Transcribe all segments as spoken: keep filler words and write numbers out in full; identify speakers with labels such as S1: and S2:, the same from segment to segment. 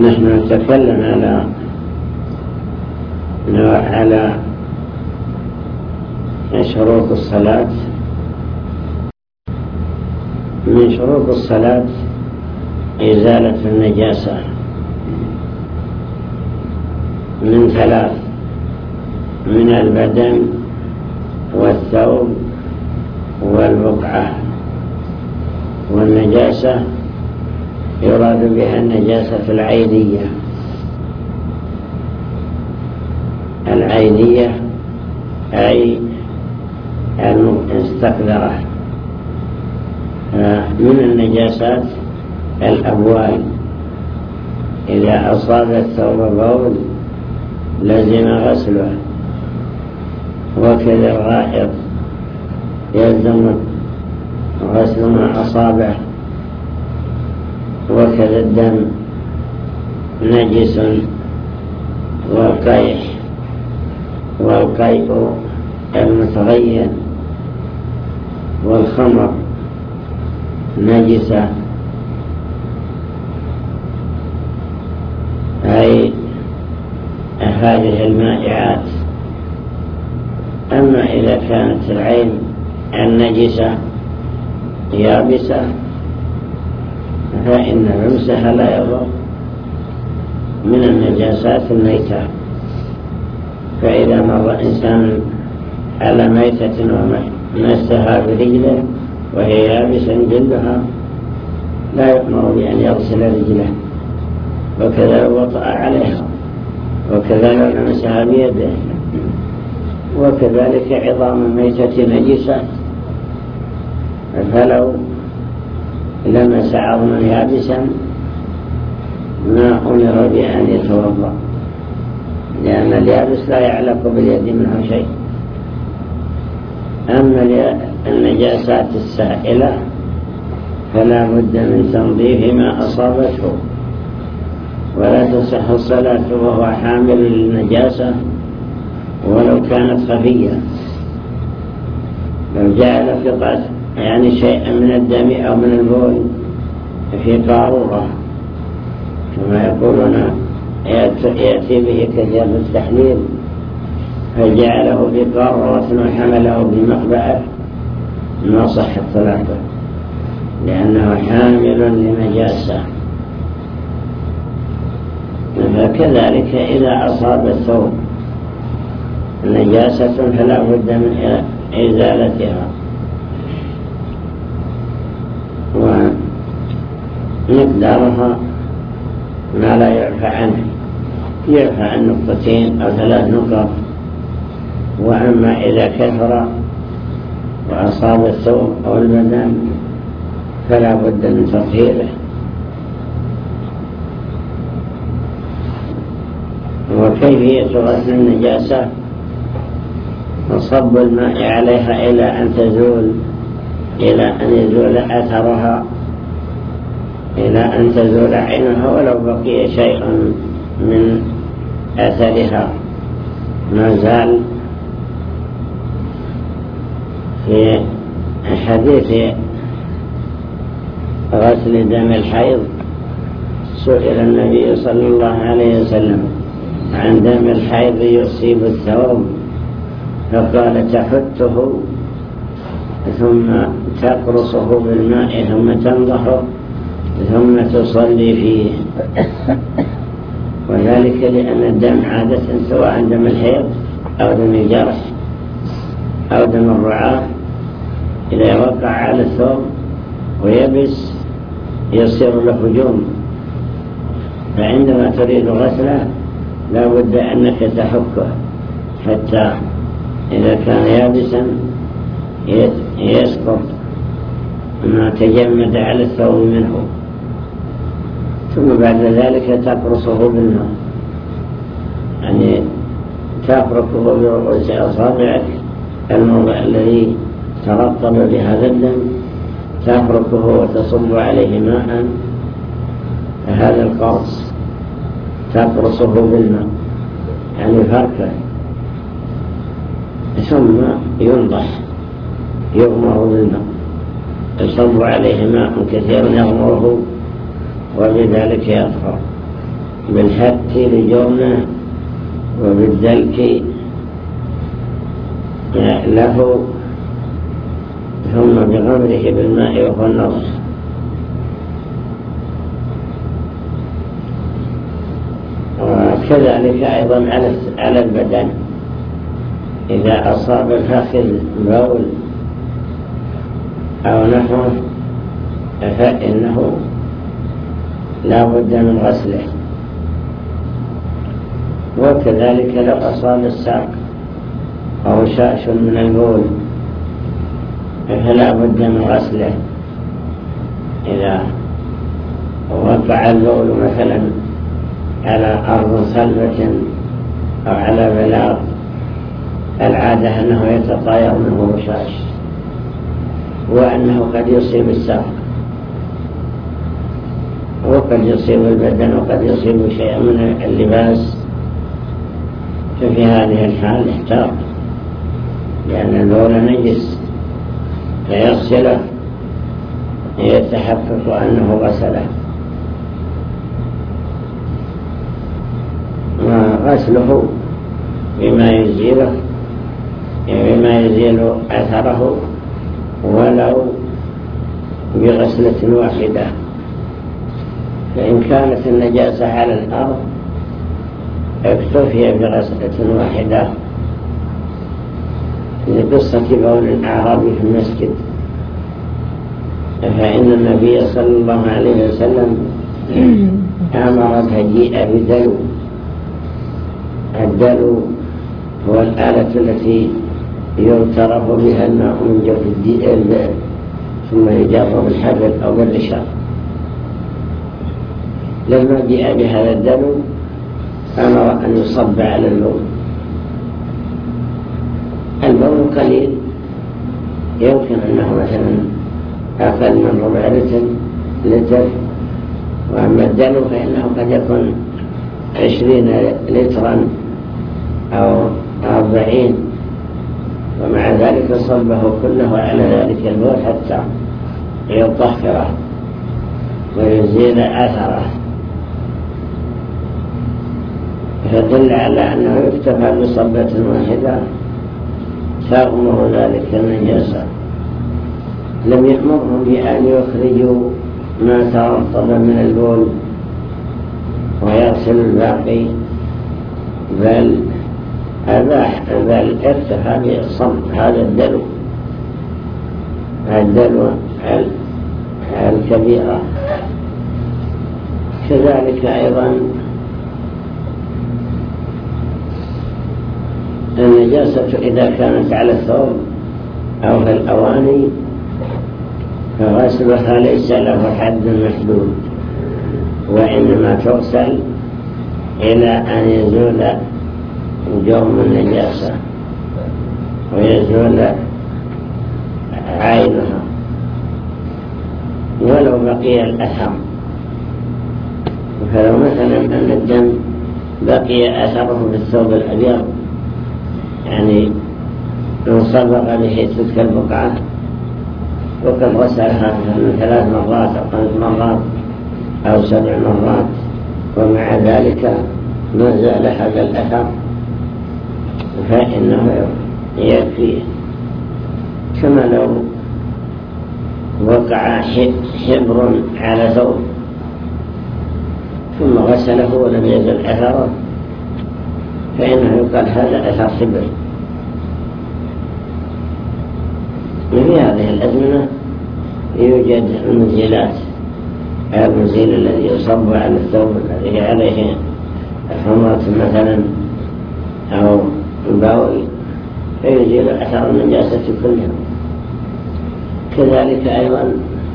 S1: نحن نتكلم على على شروط الصلاة. من شروط الصلاة إزالة النجاسة من ثلاث: من البدن والثوب والبقعة. والنجاسة يراد بها النجاسة العينية. العينية أي المستقذرة. من النجاسات الأبوال، إذا أصاب الثوب بول لزم غسله، وكذا الغائط يلزم غسل ما أصابه، وكذا الدم نجس، والقيح والقيء المتغير، والخمر نجسة، أي هذه المائعات. أما إذا كانت العين النجسة يابسة فإن لمسها لا يضر. من النجاسات الميتة، فإذا مر إنسان على ميتة ومسها برجله وهي يابسا جلدها لا يؤمر بأن يغسل رجله، وكذا لو وطأ عليها، وكذا لو لمسها بيده، وكذلك عظام الميتة نجسة، فلو لمس عظما يابسا ما أمر بأن يتوضأ، لأن اليابس لا يعلق باليد منه شيء. أما النجاسات السائلة فلا بد من تنظيف ما أصابته، ولا تصح الصلاة وهو حامل للنجاسة ولو كانت خفية. لو جعل في يعني شيئا من الدم أو من البول في قارورة كما يقولون يأتي به كثير في التحليل، فجعله في قارورة وحمله بمخبأة ما صحت صلاته، لأنه حامل لنجاسة. فكذلك إذا أصاب الثوب نجاسة فلا بد من إزالتها. ومقدارها ما لا يعفى عنه، يعفى عن نقطتين أو ثلاث نقط. وأما إذا كثر وأصاب الثوب أو البدن فلا بد من تطهيره. وكيفية غسل النجاسة: صب الماء عليها إلى أن تزول إلى أن يزول أثرها، إلى أن تزول عينها ولو بقي شيء من أثرها ما زال. في حديث غسل دم الحيض سئل النبي صلى الله عليه وسلم عن دم الحيض يصيب الثوب، فقال: تحته ثم تقرصه بالماء ثم تنضحه ثم تصلي فيه. وذلك لأن الدم عادة سواء دم الحيض أو دم الجرح أو دم الرعاة إذا وقع على الثوب ويبس يصير له هجوم، فعندما تريد غسله لا بد أنك تحكه حتى إذا كان يابسا يسقط ما تجمد على الثوب منه، ثم بعد ذلك تقرصه بالماء، يعني تفركه برؤوس أصابعك الموضع الذي ترطب بهذا الدم، تفركه وتصب عليه ماء، هذا القرص تقرصه بالماء يعني فركه، ثم ينضح يغمر بالماء، يصب عليه ماء كثير يغمره وبذلك يطهر. بالحك لجرمه وبالدلك له ثم بغمره بالماء وهو النص. وكذلك أيضا على البدن إذا أصاب الفخذ بول أو نحوه فإنه لا بد من غسله. وكذلك لو أصاب الساق أو شاش من البول فلا بد من غسله. إذا وقع البول مثلا على أرض صلبة أو على بلاط العادة أنه يتطاير منه رشاش وأنه قد يصيب الساق وقد يصيب البدن وقد يصيب شيئا من اللباس، ففي هذه الحال احتاط، لأن البول نجس فيغسله يتحقق أنه غسله. وغسله بما يزيله بما يزيل أثره ولو بغسلة واحدة. فإن كانت النجاسة على الأرض اكتفي بغسلة واحدة، لقصة بول الأعرابي في المسجد، فإن النبي صلى الله عليه وسلم أمر تجيء بدلو. الدلو هو الآلة التي يغترف بها الماء من جوف البئر ثم يجر بالحبل أو بالرشاق. لما جاء بهذا الدلو أمر أن يصب على البول. البول قليل، يمكن أنه مثلا أقل من ربع لتر، وأما الدلو فإنه قد يكون عشرين لترا أو أربعين، ومع ذلك صبه كله على ذلك البول حتى يطهره ويزيل أثره، فدل على أنه يكتفى بصبة واحدة تغمر ذلك النجاسة. لم يأمرهم بأن يخرجوا ما ترطب من البول ويغسل الباقي، بل أباح بل اكتفى بالصب هذا الدلو الدلو الكبيرة. كذلك أيضا النجاسة إذا كانت على الثوب أو في الأواني فغسلها ليس له حد محدود، وإنما تغسل إلى أن يزول جرم النجاسة ويزول عينها، ولو بقي الأثر. فلو مثلا أن الدم بقي أثره في الثوب الأبيض، يعني انصبغ به تلك البقعة وقد غسلها من ثلاث مرات أو خمس مرات أو سبع مرات ومع ذلك ما زال هذا الأثر، فإنه يكفيه. كما لو وقع حبر على ثوب ثم غسله ولم يزل أثره فإنه يقال هذا أثر حبر. وفي هذه الأزمنة يوجد المزيلات، المزيل الذي يصب على الثوب الذي عليه حمرة مثلا أو باوي فيزيل أثر النجاسة كلها. كذلك أيضا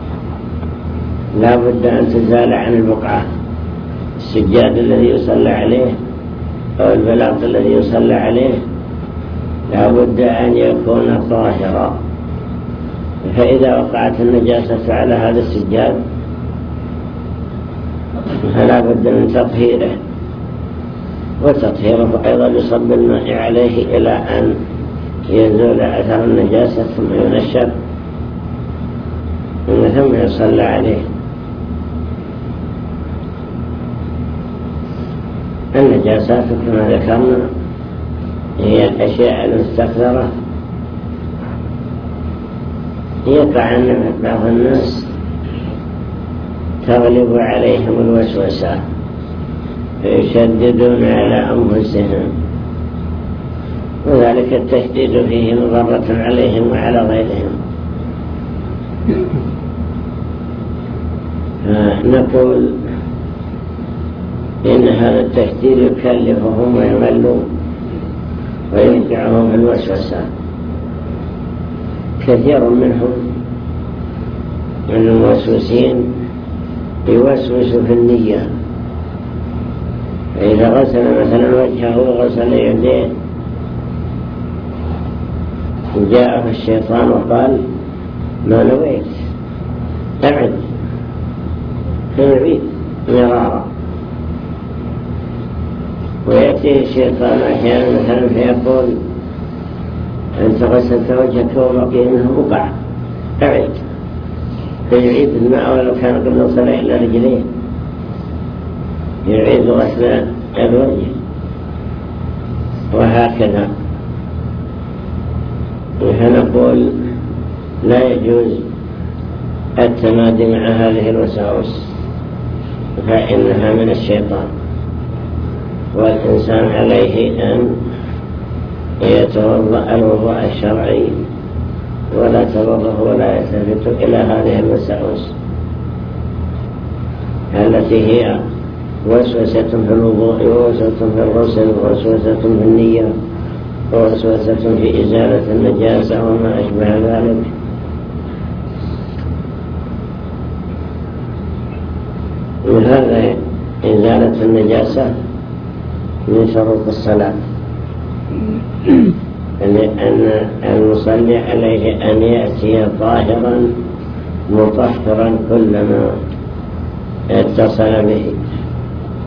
S1: لا بد أن تزال عن البقعة السجاد الذي يصلى عليه أو البلاط الذي يصلى عليه، لا بد أن يكون طاهرا. فإذا وقعت النجاسة على هذا السجاد فلا بد من تطهيره، وتطهيره أيضا يصب الماء عليه إلى أن يزول أثر النجاسة ثم ينشر ثم يصلى عليه. النجاسات كما ذكرنا هي الأشياء المستقذرة. يقع أن بعض الناس تغلب عليهم الوسوسة فيشددون على أنفسهم، وذلك التشديد فيه مضرة عليهم وعلى غيرهم. فنقول إن هذا التشديد يكلفهم ويملون ويوقعهم في الوسوسة. كثير منهم من الموسوسين يوسوس في النية، فإذا غسل مثلا وجهه وغسل يديه جاءه الشيطان وقال ما نويت، أبعد، فيعيد مرارا. ويأتيه الشيطان أحيانا مثلا فيقول أنت غسلت وجهك وبقي منه بقع، أعيد، فيعيد الماء ولو كان قبل الصلاة إلى رجليه، يعيد غسل الوجه، وهكذا. فنقول لا يجوز التمادي مع هذه الوساوس، فإنها من الشيطان، والإنسان عليه أن يتوضأ الوضوء الشرعي ولا تضره ولا يلتفت إلى هذه الوساوس التي هي وسوسة في الوضوء ووسوسة في الغسل ووسوسة في النية ووسوسة في إزالة النجاسة وما أشبه ذلك. وهذا إزالة النجاسة من شروط الصلاة، أن المصلي عليه أن يأتي طاهرا مطهرا كلما اتصل به.